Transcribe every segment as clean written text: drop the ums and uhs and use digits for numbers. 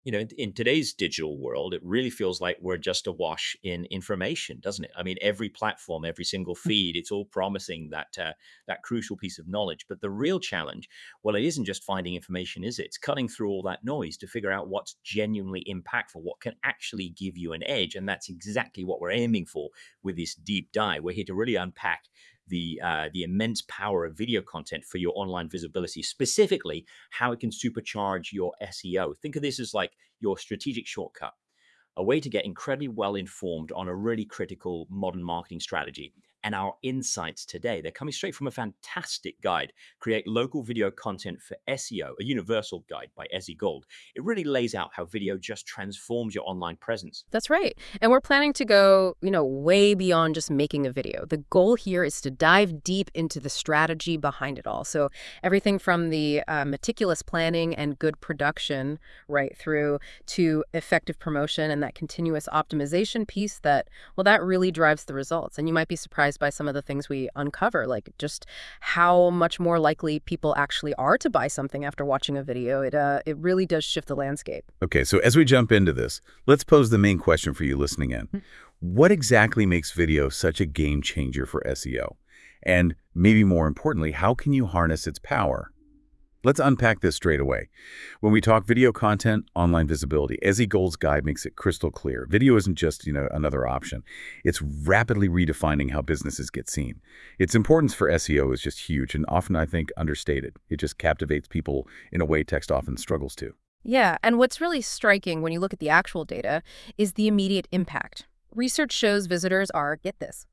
In today's digital world, it really feels like we're just awash in information, doesn't it? I mean, every platform, every single feed, it's all promising that crucial piece of knowledge. But the real challenge, well, it isn't just finding information, is it? It's cutting through all that noise to figure out what's genuinely impactful, what can actually give you an edge, and that's exactly what we're aiming for with this deep dive. We're here to really unpack the immense power of video content for your online visibility, specifically how it can supercharge your SEO. Think of this as like your strategic shortcut, a way to get incredibly well informed on a really critical modern marketing strategy. And our insights today, they're coming straight from a fantastic guide, Create Local Video Content for SEO, a universal guide by Ezzy Gold. It really lays out how video just transforms your online presence. That's right. And we're planning to go, way beyond just making a video. The goal here is to dive deep into the strategy behind it all. So everything from the meticulous planning and good production right through to effective promotion and that continuous optimization piece that really drives the results. And you might be surprised by some of the things we uncover, like just how much more likely people actually are to buy something after watching a video. It really does shift the landscape. Okay, so as we jump into this, let's pose the main question for you listening in. What exactly makes video such a game changer for SEO? And maybe more importantly, how can you harness its power? Let's unpack this straight away. When we talk video content, online visibility, Ezzy Gold's guide makes it crystal clear. Video isn't just, another option. It's rapidly redefining how businesses get seen. Its importance for SEO is just huge and often, I think, understated. It just captivates people in a way text often struggles to. Yeah, and what's really striking when you look at the actual data is the immediate impact. Research shows visitors are, get this,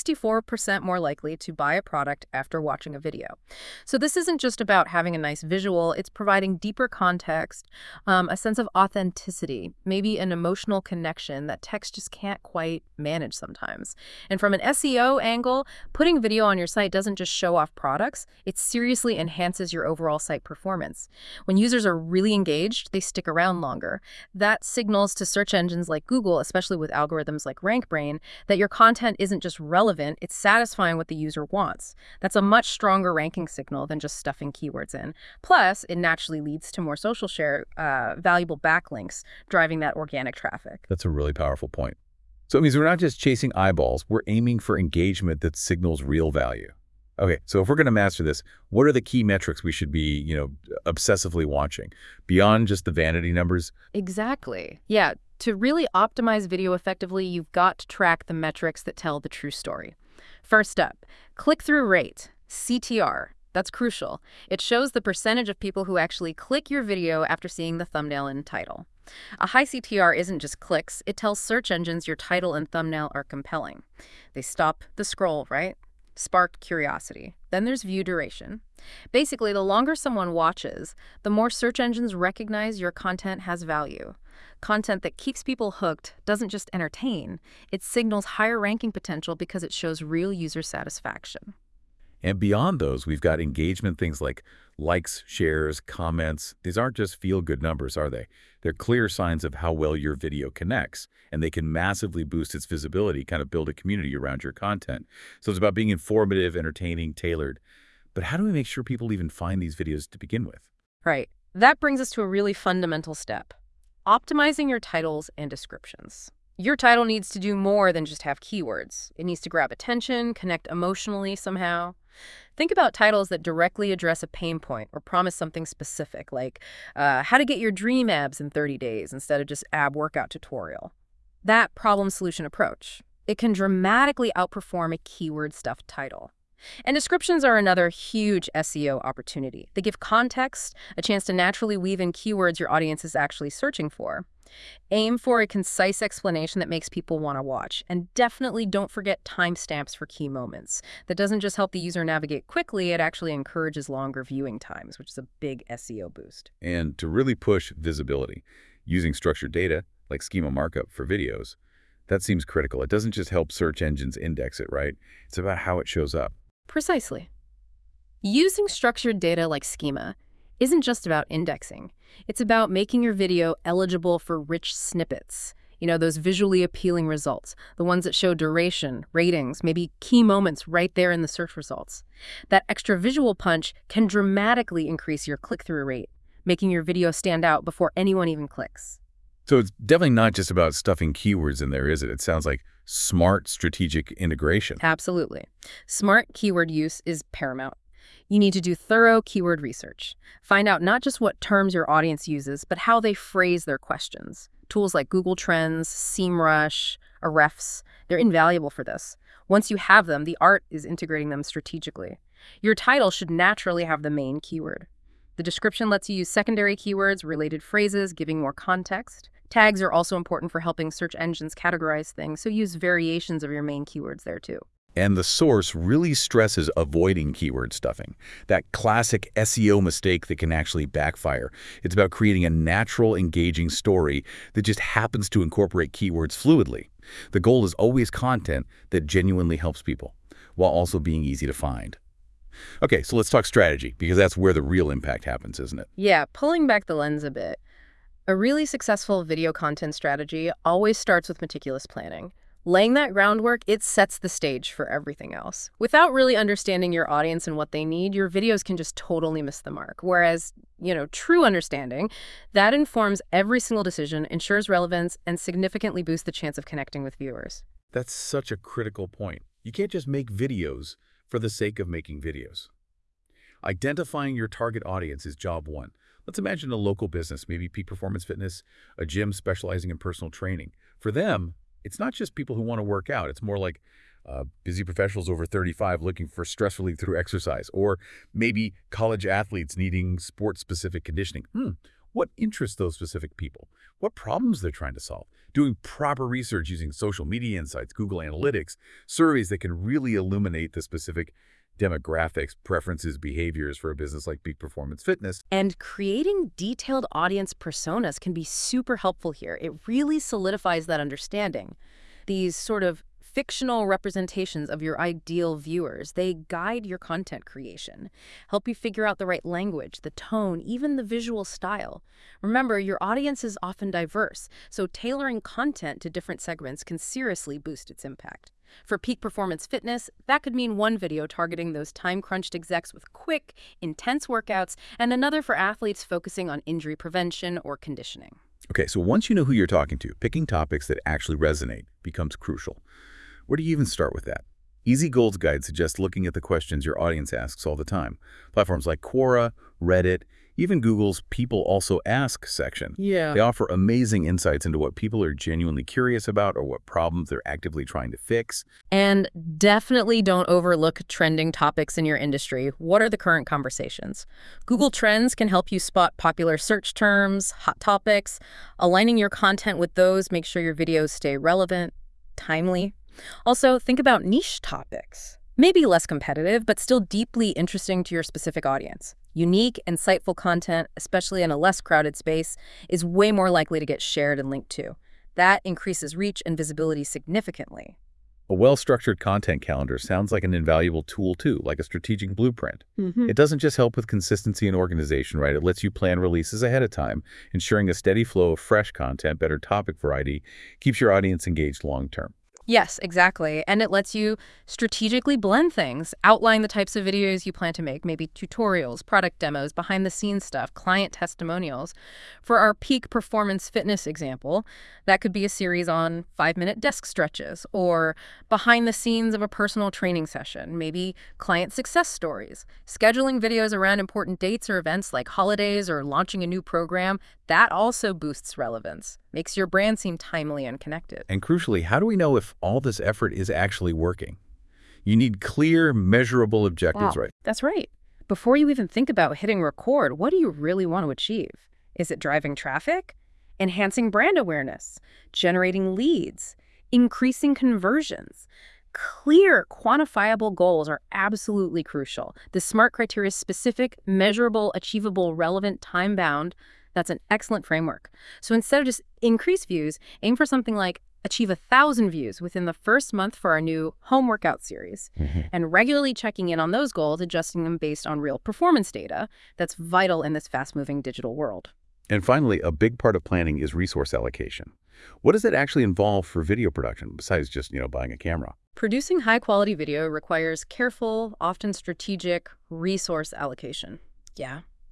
64% more likely to buy a product after watching a video. So this isn't just about having a nice visual, it's providing deeper context, a sense of authenticity, maybe an emotional connection that text just can't quite manage sometimes. And from an SEO angle, putting video on your site doesn't just show off products, it seriously enhances your overall site performance. When users are really engaged, they stick around longer. That signals to search engines like Google, especially with algorithms like RankBrain, that your content isn't just relevant, it's satisfying what the user wants. That's a much stronger ranking signal than just stuffing keywords in. Plus, it naturally leads to more social share, valuable backlinks, driving that organic traffic. That's a really powerful point. So it means we're not just chasing eyeballs, we're aiming for engagement that signals real value. Okay, so if we're going to master this, what are the key metrics we should be, obsessively watching beyond just the vanity numbers? Exactly. Yeah, to really optimize video effectively, you've got to track the metrics that tell the true story. First up, click-through rate, CTR. That's crucial. It shows the percentage of people who actually click your video after seeing the thumbnail and title. A high CTR isn't just clicks, it tells search engines your title and thumbnail are compelling. They stop the scroll, right? Sparked curiosity. Then there's view duration. Basically, the longer someone watches, the more search engines recognize your content has value. Content that keeps people hooked doesn't just entertain, it signals higher ranking potential because it shows real user satisfaction. And beyond those, we've got engagement, things like likes, shares, comments. These aren't just feel-good numbers, are they? They're clear signs of how well your video connects, and they can massively boost its visibility, kind of build a community around your content. So it's about being informative, entertaining, tailored. But how do we make sure people even find these videos to begin with? Right. That brings us to a really fundamental step. Optimizing your titles and descriptions. Your title needs to do more than just have keywords. It needs to grab attention, connect emotionally somehow. Think about titles that directly address a pain point or promise something specific, like how to get your dream abs in 30 days instead of just ab workout tutorial. That problem-solution approach, it can dramatically outperform a keyword-stuffed title. And descriptions are another huge SEO opportunity. They give context, a chance to naturally weave in keywords your audience is actually searching for. Aim for a concise explanation that makes people want to watch. And definitely don't forget timestamps for key moments. That doesn't just help the user navigate quickly, it actually encourages longer viewing times, which is a big SEO boost. And to really push visibility, using structured data like schema markup for videos, that seems critical. It doesn't just help search engines index it, right? It's about how it shows up. Precisely. Using structured data like schema isn't just about indexing. It's about making your video eligible for rich snippets. Those visually appealing results, the ones that show duration, ratings, maybe key moments right there in the search results. That extra visual punch can dramatically increase your click-through rate, making your video stand out before anyone even clicks. So it's definitely not just about stuffing keywords in there, is it? It sounds like smart strategic integration. Absolutely. Smart keyword use is paramount. You need to do thorough keyword research. Find out not just what terms your audience uses, but how they phrase their questions. Tools like Google Trends, SEMrush, Ahrefs, they're invaluable for this. Once you have them, the art is integrating them strategically. Your title should naturally have the main keyword. The description lets you use secondary keywords, related phrases, giving more context. Tags are also important for helping search engines categorize things, so use variations of your main keywords there too. And the source really stresses avoiding keyword stuffing, that classic SEO mistake that can actually backfire. It's about creating a natural, engaging story that just happens to incorporate keywords fluidly. The goal is always content that genuinely helps people, while also being easy to find. Okay, so let's talk strategy, because that's where the real impact happens, isn't it? Yeah, pulling back the lens a bit. A really successful video content strategy always starts with meticulous planning. Laying that groundwork, it sets the stage for everything else. Without really understanding your audience and what they need, your videos can just totally miss the mark. Whereas, true understanding, that informs every single decision, ensures relevance, and significantly boosts the chance of connecting with viewers. That's such a critical point. You can't just make videos for the sake of making videos. Identifying your target audience is job one. Let's imagine a local business, maybe Peak Performance Fitness, a gym specializing in personal training. For them, it's not just people who want to work out. It's more like busy professionals over 35 looking for stress relief through exercise, or maybe college athletes needing sport-specific conditioning. What interests those specific people? What problems they're trying to solve? Doing proper research using social media insights, Google Analytics, surveys that can really illuminate the specific demographics, preferences, behaviors for a business like Peak Performance Fitness. And creating detailed audience personas can be super helpful here. It really solidifies that understanding. These sort of fictional representations of your ideal viewers, they guide your content creation, help you figure out the right language, the tone, even the visual style. Remember, your audience is often diverse, so tailoring content to different segments can seriously boost its impact. For Peak Performance Fitness, that could mean one video targeting those time-crunched execs with quick, intense workouts, and another for athletes focusing on injury prevention or conditioning. Okay, so once you know who you're talking to, picking topics that actually resonate becomes crucial. Where do you even start with that? Easy Goals Guide suggests looking at the questions your audience asks all the time. Platforms like Quora, Reddit, even Google's People Also Ask section. They offer amazing insights into what people are genuinely curious about or what problems they're actively trying to fix. And definitely don't overlook trending topics in your industry. What are the current conversations? Google Trends can help you spot popular search terms, hot topics. Aligning your content with those makes sure your videos stay relevant, timely. Also, think about niche topics. Maybe less competitive, but still deeply interesting to your specific audience. Unique, insightful content, especially in a less crowded space, is way more likely to get shared and linked to. That increases reach and visibility significantly. A well-structured content calendar sounds like an invaluable tool too, like a strategic blueprint. It doesn't just help with consistency and organization, right? It lets you plan releases ahead of time, ensuring a steady flow of fresh content, better topic variety, keeps your audience engaged long-term. Yes, exactly. And it lets you strategically blend things, outline the types of videos you plan to make, maybe tutorials, product demos, behind-the-scenes stuff, client testimonials. For our Peak Performance Fitness example, that could be a series on 5-minute desk stretches or behind the scenes of a personal training session, maybe client success stories. Scheduling videos around important dates or events like holidays or launching a new program, that also boosts relevance, makes your brand seem timely and connected. And crucially, how do we know if all this effort is actually working? You need clear, measurable objectives, right? That's right. Before you even think about hitting record, what do you really want to achieve? Is it driving traffic? Enhancing brand awareness? Generating leads? Increasing conversions? Clear, quantifiable goals are absolutely crucial. The SMART criteria is specific, measurable, achievable, relevant, time-bound. That's an excellent framework. So instead of just increase views, aim for something like achieve 1,000 views within the first month for our new home workout series, and regularly checking in on those goals, adjusting them based on real performance data. That's vital in this fast-moving digital world. And finally, a big part of planning is resource allocation. What does it actually involve for video production, besides just, buying a camera? Producing high-quality video requires careful, often strategic, resource allocation. Yeah.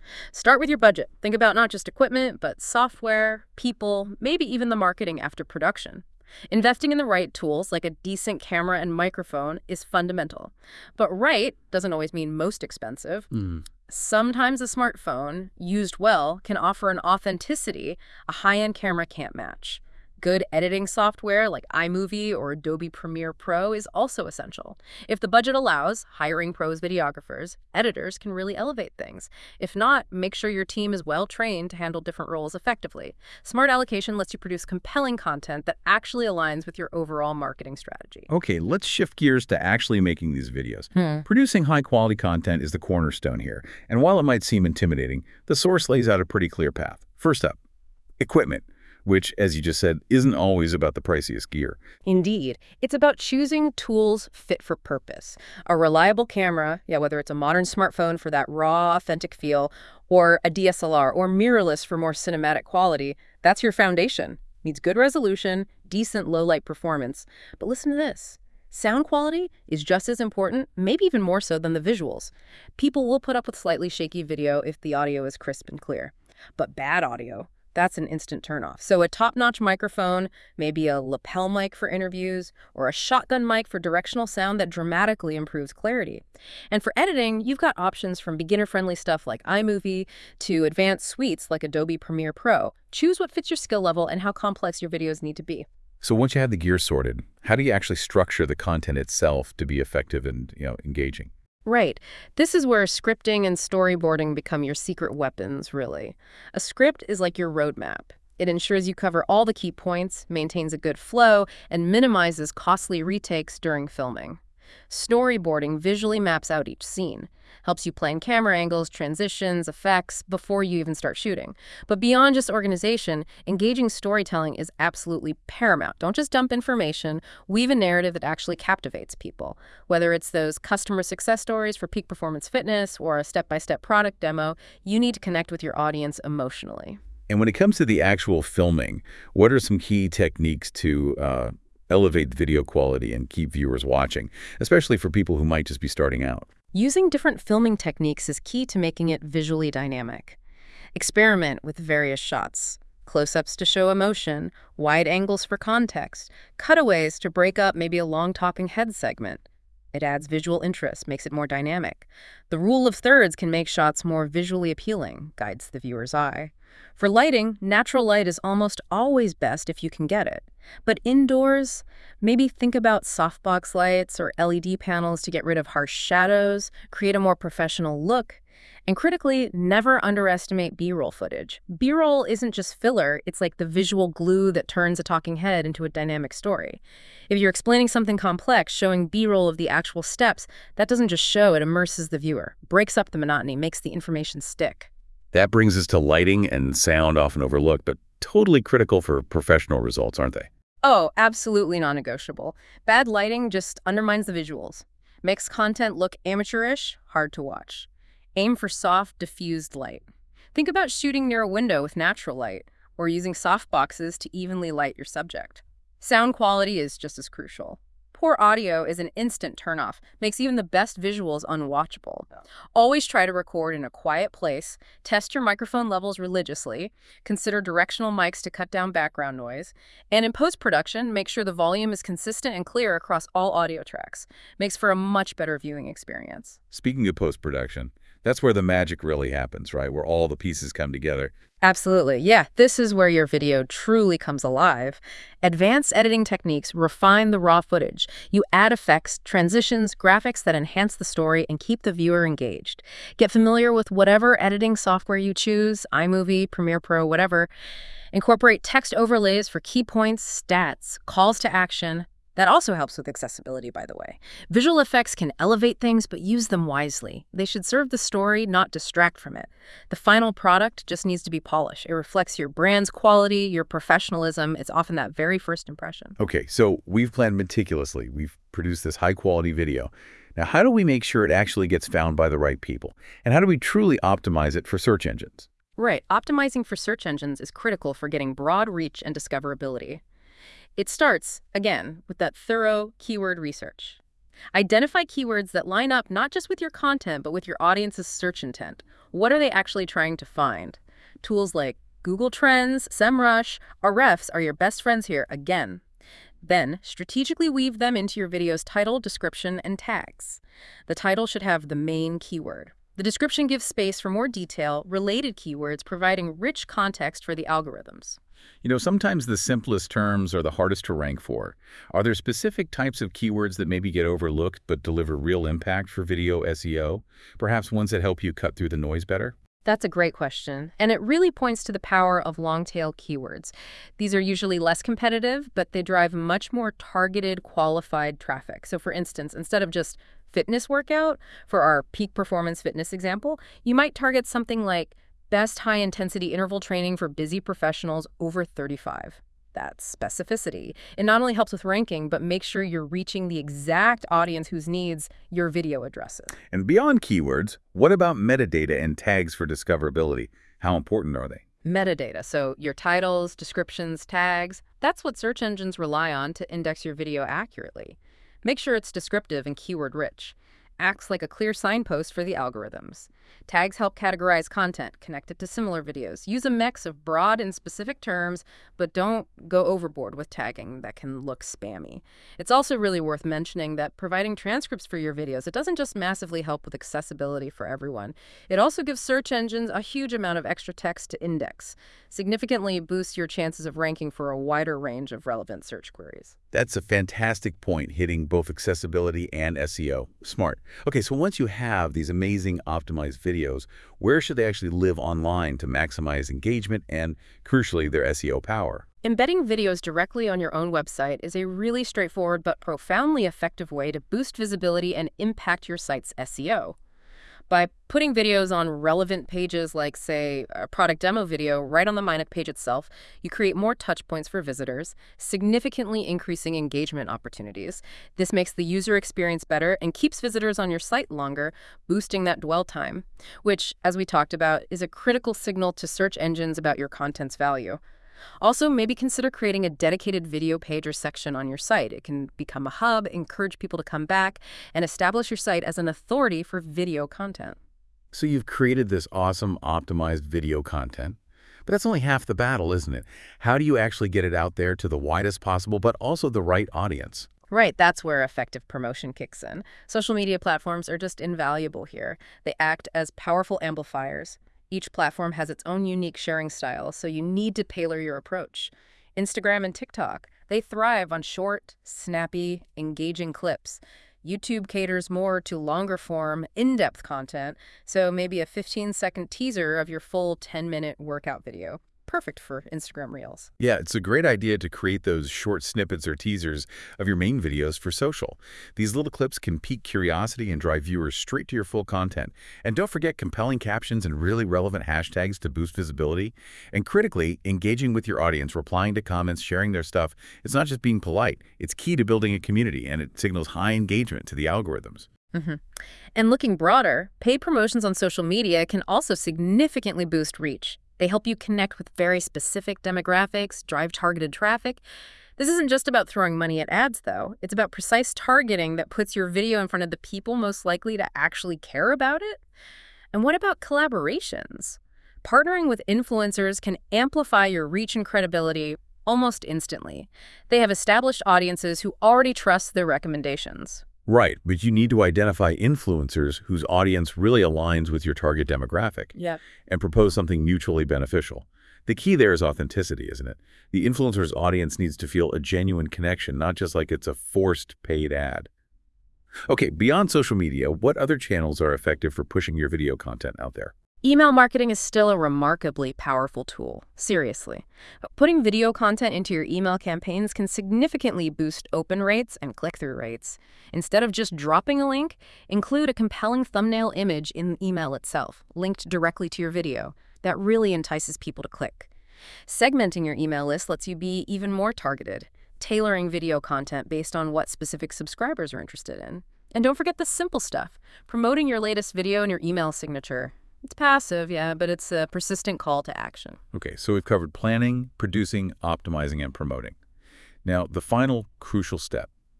Start with your budget. Think about not just equipment, but software, people, maybe even the marketing after production. Investing in the right tools, like a decent camera and microphone, is fundamental. But right doesn't always mean most expensive. Sometimes a smartphone, used well, can offer an authenticity a high-end camera can't match. Good editing software like iMovie or Adobe Premiere Pro is also essential. If the budget allows, hiring pros videographers, editors can really elevate things. If not, make sure your team is well trained to handle different roles effectively. Smart allocation lets you produce compelling content that actually aligns with your overall marketing strategy. Okay, let's shift gears to actually making these videos. Producing high-quality content is the cornerstone here, and while it might seem intimidating, the source lays out a pretty clear path. First up, equipment, which, as you just said, isn't always about the priciest gear. Indeed. It's about choosing tools fit for purpose. A reliable camera, whether it's a modern smartphone for that raw, authentic feel, or a DSLR or mirrorless for more cinematic quality, that's your foundation. Needs good resolution, decent low-light performance. But listen to this. Sound quality is just as important, maybe even more so than the visuals. People will put up with slightly shaky video if the audio is crisp and clear. But bad audio, that's an instant turnoff. So a top-notch microphone, maybe a lapel mic for interviews, or a shotgun mic for directional sound that dramatically improves clarity. And for editing, you've got options from beginner-friendly stuff like iMovie to advanced suites like Adobe Premiere Pro. Choose what fits your skill level and how complex your videos need to be. So once you have the gear sorted, how do you actually structure the content itself to be effective and, engaging? Right. This is where scripting and storyboarding become your secret weapons, really. A script is like your roadmap. It ensures you cover all the key points, maintains a good flow, and minimizes costly retakes during filming. Storyboarding visually maps out each scene, helps you plan camera angles, transitions, effects before you even start shooting. But beyond just organization, engaging storytelling is absolutely paramount. Don't just dump information, weave a narrative that actually captivates people. Whether it's those customer success stories for peak performance fitness or a step-by-step product demo, you need to connect with your audience emotionally. And when it comes to the actual filming, what are some key techniques to elevate video quality and keep viewers watching, especially for people who might just be starting out? Using different filming techniques is key to making it visually dynamic. Experiment with various shots. Close-ups to show emotion, wide angles for context, cutaways to break up maybe a long talking head segment. It adds visual interest, makes it more dynamic. The rule of thirds can make shots more visually appealing, guides the viewer's eye. For lighting, natural light is almost always best if you can get it. But indoors, maybe think about softbox lights or LED panels to get rid of harsh shadows, create a more professional look. And critically, never underestimate B-roll footage. B-roll isn't just filler, it's like the visual glue that turns a talking head into a dynamic story. If you're explaining something complex, showing B-roll of the actual steps, that doesn't just show, it immerses the viewer, breaks up the monotony, makes the information stick. That brings us to lighting and sound, often overlooked, but totally critical for professional results, aren't they? Oh, absolutely non-negotiable. Bad lighting just undermines the visuals. Makes content look amateurish, hard to watch. Aim for soft, diffused light. Think about shooting near a window with natural light, or using softboxes to evenly light your subject. Sound quality is just as crucial. Poor audio is an instant turnoff, makes even the best visuals unwatchable. Always try to record in a quiet place, test your microphone levels religiously, consider directional mics to cut down background noise, and in post-production, make sure the volume is consistent and clear across all audio tracks. Makes for a much better viewing experience. Speaking of post-production, that's where the magic really happens, right? Where all the pieces come together. Absolutely. Yeah, this is where your video truly comes alive. Advanced editing techniques refine the raw footage. You add effects, transitions, graphics that enhance the story and keep the viewer engaged. Get familiar with whatever editing software you choose, iMovie, Premiere Pro, whatever. Incorporate text overlays for key points, stats, calls to action. That also helps with accessibility, by the way. Visual effects can elevate things, but use them wisely. They should serve the story, not distract from it. The final product just needs to be polished. It reflects your brand's quality, your professionalism. It's often that very first impression. Okay, so we've planned meticulously. We've produced this high-quality video. Now, how do we make sure it actually gets found by the right people? And how do we truly optimize it for search engines? Right. Optimizing for search engines is critical for getting broad reach and discoverability. It starts, again, with that thorough keyword research. Identify keywords that line up not just with your content, but with your audience's search intent. What are they actually trying to find? Tools like Google Trends, SEMrush, Ahrefs are your best friends here again. Then, strategically weave them into your video's title, description, and tags. The title should have the main keyword. The description gives space for more detail, related keywords, providing rich context for the algorithms. Sometimes the simplest terms are the hardest to rank for. Are there specific types of keywords that maybe get overlooked but deliver real impact for video SEO? Perhaps ones that help you cut through the noise better? That's a great question, and it really points to the power of long-tail keywords. These are usually less competitive, but they drive much more targeted, qualified traffic. So for instance, instead of just fitness workout, for our peak performance fitness example, you might target something like best high-intensity interval training for busy professionals over 35. That's specificity. It not only helps with ranking, but makes sure you're reaching the exact audience whose needs your video addresses. And beyond keywords, what about metadata and tags for discoverability? How important are they? Metadata, so your titles, descriptions, tags, that's what search engines rely on to index your video accurately. Make sure it's descriptive and keyword-rich. Acts like a clear signpost for the algorithms. Tags help categorize content, connect it to similar videos. Use a mix of broad and specific terms, but don't go overboard with tagging that can look spammy. It's also really worth mentioning that providing transcripts for your videos, it doesn't just massively help with accessibility for everyone. It also gives search engines a huge amount of extra text to index, significantly boosts your chances of ranking for a wider range of relevant search queries. That's a fantastic point, hitting both accessibility and SEO. Smart. Okay, so once you have these amazing optimized videos, where should they actually live online to maximize engagement and, crucially, their SEO power? Embedding videos directly on your own website is a really straightforward but profoundly effective way to boost visibility and impact your site's SEO. By putting videos on relevant pages like, say, a product demo video right on the Meineke page itself, you create more touch points for visitors, significantly increasing engagement opportunities. This makes the user experience better and keeps visitors on your site longer, boosting that dwell time, which, as we talked about, is a critical signal to search engines about your content's value. Also, maybe consider creating a dedicated video page or section on your site. It can become a hub, encourage people to come back, and establish your site as an authority for video content. So you've created this awesome optimized video content, but that's only half the battle, isn't it? How do you actually get it out there to the widest possible, but also the right audience? Right, that's where effective promotion kicks in. Social media platforms are just invaluable here. They act as powerful amplifiers. Each platform has its own unique sharing style, so you need to tailor your approach. Instagram and TikTok, they thrive on short, snappy, engaging clips. YouTube caters more to longer-form, in-depth content, so maybe a 15-second teaser of your full 10-minute workout video. Perfect for Instagram Reels. Yeah, it's a great idea to create those short snippets or teasers of your main videos for social. These little clips can pique curiosity and drive viewers straight to your full content. And don't forget compelling captions and really relevant hashtags to boost visibility. And critically, engaging with your audience, replying to comments, sharing their stuff. It's not just being polite. It's key to building a community, and it signals high engagement to the algorithms. And looking broader, paid promotions on social media can also significantly boost reach. They help you connect with very specific demographics, drive targeted traffic. This isn't just about throwing money at ads, though. It's about precise targeting that puts your video in front of the people most likely to actually care about it. And what about collaborations? Partnering with influencers can amplify your reach and credibility almost instantly. They have established audiences who already trust their recommendations. Right, but you need to identify influencers whose audience really aligns with your target demographic and propose something mutually beneficial. The key there is authenticity, isn't it? The influencer's audience needs to feel a genuine connection, not just like it's a forced paid ad. Okay, beyond social media, what other channels are effective for pushing your video content out there? Email marketing is still a remarkably powerful tool, seriously. Putting video content into your email campaigns can significantly boost open rates and click-through rates. Instead of just dropping a link, include a compelling thumbnail image in the email itself, linked directly to your video. That really entices people to click. Segmenting your email list lets you be even more targeted, tailoring video content based on what specific subscribers are interested in. And don't forget the simple stuff, promoting your latest video in your email signature. It's passive, yeah, but it's a persistent call to action. Okay, so we've covered planning, producing, optimizing, and promoting. Now, the final crucial step.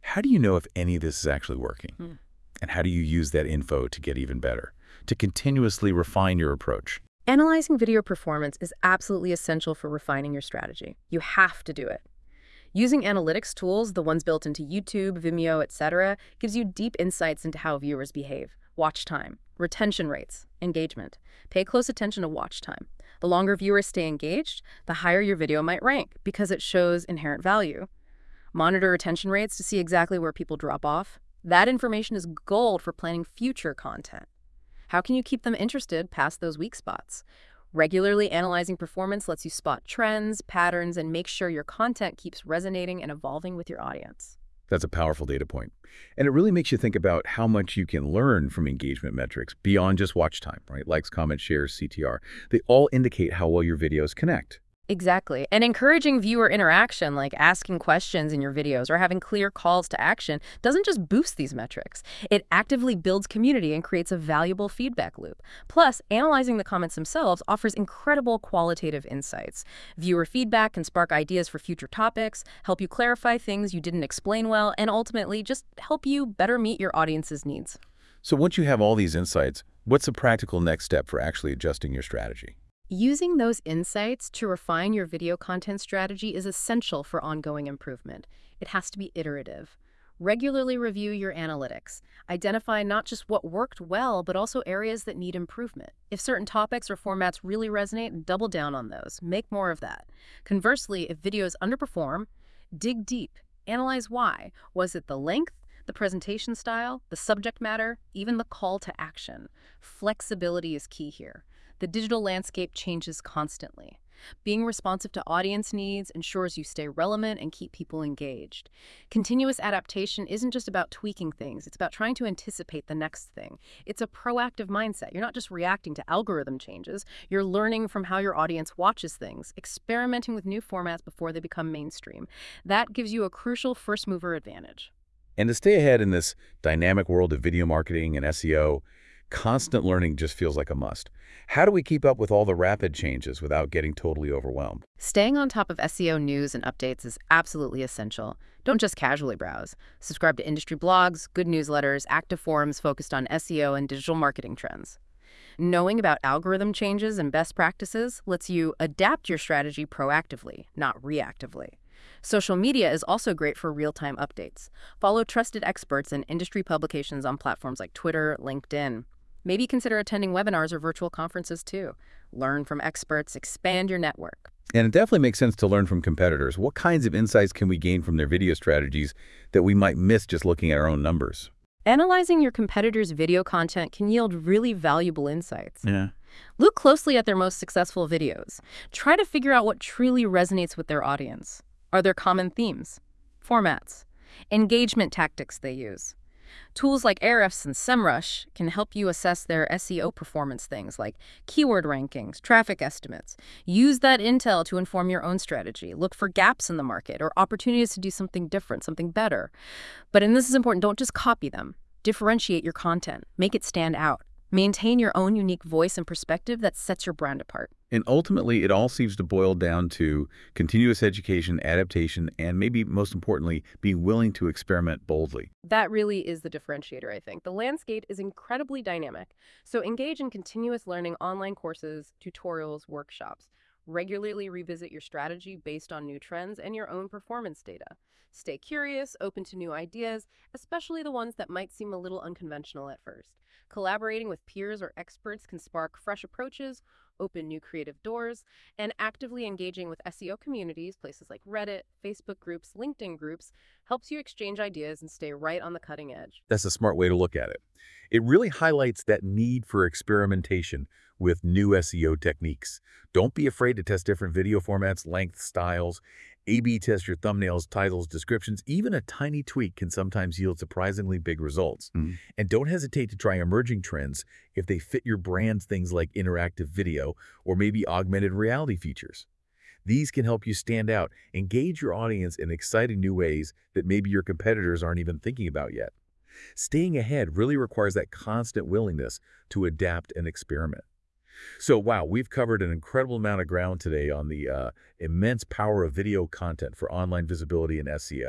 How do you know if any of this is actually working? Hmm. And how do you use that info to get even better, to continuously refine your approach? Analyzing video performance is absolutely essential for refining your strategy. You have to do it. Using analytics tools, the ones built into YouTube, Vimeo, etc., gives you deep insights into how viewers behave. Watch time, retention rates, engagement. Pay close attention to watch time. The longer viewers stay engaged, the higher your video might rank because it shows inherent value. Monitor retention rates to see exactly where people drop off. That information is gold for planning future content. How can you keep them interested past those weak spots? Regularly analyzing performance lets you spot trends, patterns, and make sure your content keeps resonating and evolving with your audience. That's a powerful data point. And it really makes you think about how much you can learn from engagement metrics beyond just watch time, right? Likes, comments, shares, CTR. They all indicate how well your videos connect. Exactly. And encouraging viewer interaction, like asking questions in your videos or having clear calls to action, doesn't just boost these metrics. It actively builds community and creates a valuable feedback loop. Plus, analyzing the comments themselves offers incredible qualitative insights. Viewer feedback can spark ideas for future topics, help you clarify things you didn't explain well, and ultimately just help you better meet your audience's needs. So once you have all these insights, what's the practical next step for actually adjusting your strategy? Using those insights to refine your video content strategy is essential for ongoing improvement. It has to be iterative. Regularly review your analytics. Identify not just what worked well, but also areas that need improvement. If certain topics or formats really resonate, double down on those. Make more of that. Conversely, if videos underperform, dig deep. Analyze why. Was it the length, the presentation style, the subject matter, even the call to action? Flexibility is key here. The digital landscape changes constantly. Being responsive to audience needs ensures you stay relevant and keep people engaged. Continuous adaptation isn't just about tweaking things, it's about trying to anticipate the next thing. It's a proactive mindset. You're not just reacting to algorithm changes, you're learning from how your audience watches things, experimenting with new formats before they become mainstream. That gives you a crucial first-mover advantage. And to stay ahead in this dynamic world of video marketing and SEO, constant learning just feels like a must. How do we keep up with all the rapid changes without getting totally overwhelmed? Staying on top of SEO news and updates is absolutely essential. Don't just casually browse. Subscribe to industry blogs, good newsletters, active forums focused on SEO and digital marketing trends. Knowing about algorithm changes and best practices lets you adapt your strategy proactively, not reactively. Social media is also great for real-time updates. Follow trusted experts and industry publications on platforms like Twitter, LinkedIn. Maybe consider attending webinars or virtual conferences too. Learn from experts, expand your network. And it definitely makes sense to learn from competitors. What kinds of insights can we gain from their video strategies that we might miss just looking at our own numbers? Analyzing your competitors' video content can yield really valuable insights. Yeah. Look closely at their most successful videos. Try to figure out what truly resonates with their audience. Are there common themes, formats, engagement tactics they use? Tools like Ahrefs and SEMrush can help you assess their SEO performance, things like keyword rankings, traffic estimates. Use that intel to inform your own strategy. Look for gaps in the market or opportunities to do something different, something better. But, and this is important, don't just copy them. Differentiate your content. Make it stand out. Maintain your own unique voice and perspective that sets your brand apart. And ultimately, it all seems to boil down to continuous education, adaptation, and maybe most importantly, being willing to experiment boldly. That really is the differentiator, I think. The landscape is incredibly dynamic, so engage in continuous learning, online courses, tutorials, workshops. Regularly revisit your strategy based on new trends and your own performance data. Stay curious, open to new ideas, especially the ones that might seem a little unconventional at first. Collaborating with peers or experts can spark fresh approaches, open new creative doors, and actively engaging with SEO communities, places like Reddit, Facebook groups, LinkedIn groups, helps you exchange ideas and stay right on the cutting edge. That's a smart way to look at it. It really highlights that need for experimentation with new SEO techniques. Don't be afraid to test different video formats, length, styles, A/B test your thumbnails, titles, descriptions. Even a tiny tweak can sometimes yield surprisingly big results. And don't hesitate to try emerging trends if they fit your brand, things like interactive video or maybe augmented reality features. These can help you stand out, engage your audience in exciting new ways that maybe your competitors aren't even thinking about yet. Staying ahead really requires that constant willingness to adapt and experiment. So, wow, we've covered an incredible amount of ground today on the immense power of video content for online visibility and SEO.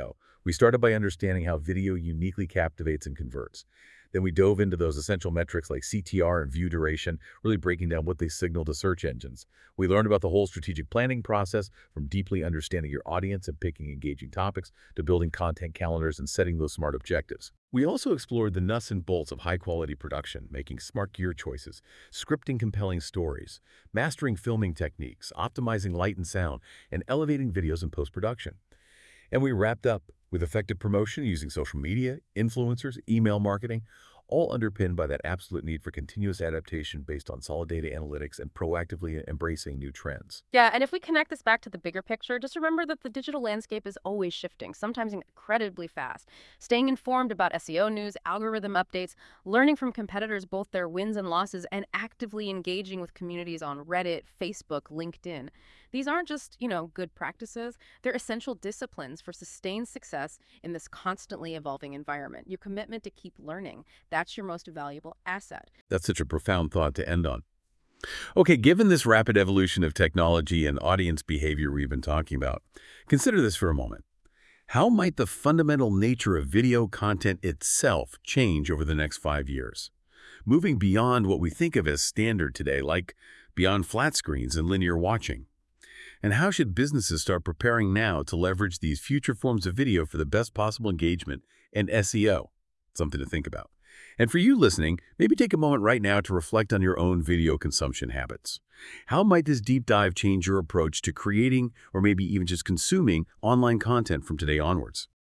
We started by understanding how video uniquely captivates and converts. Then we dove into those essential metrics like CTR and view duration, really breaking down what they signal to search engines. We learned about the whole strategic planning process, from deeply understanding your audience and picking engaging topics to building content calendars and setting those smart objectives. We also explored the nuts and bolts of high-quality production, making smart gear choices, scripting compelling stories, mastering filming techniques, optimizing light and sound, and elevating videos in post-production. And we wrapped up with effective promotion using social media, influencers, email marketing, all underpinned by that absolute need for continuous adaptation based on solid data analytics and proactively embracing new trends. Yeah, and if we connect this back to the bigger picture, just remember that the digital landscape is always shifting, sometimes incredibly fast. Staying informed about SEO news, algorithm updates, learning from competitors both their wins and losses, and actively engaging with communities on Reddit, Facebook, LinkedIn. These aren't just, good practices. They're essential disciplines for sustained success in this constantly evolving environment. Your commitment to keep learning, that's your most valuable asset. That's such a profound thought to end on. Okay, given this rapid evolution of technology and audience behavior we've been talking about, consider this for a moment. How might the fundamental nature of video content itself change over the next 5 years? Moving beyond what we think of as standard today, like beyond flat screens and linear watching. And how should businesses start preparing now to leverage these future forms of video for the best possible engagement and SEO? Something to think about. And for you listening, maybe take a moment right now to reflect on your own video consumption habits. How might this deep dive change your approach to creating or maybe even just consuming online content from today onwards?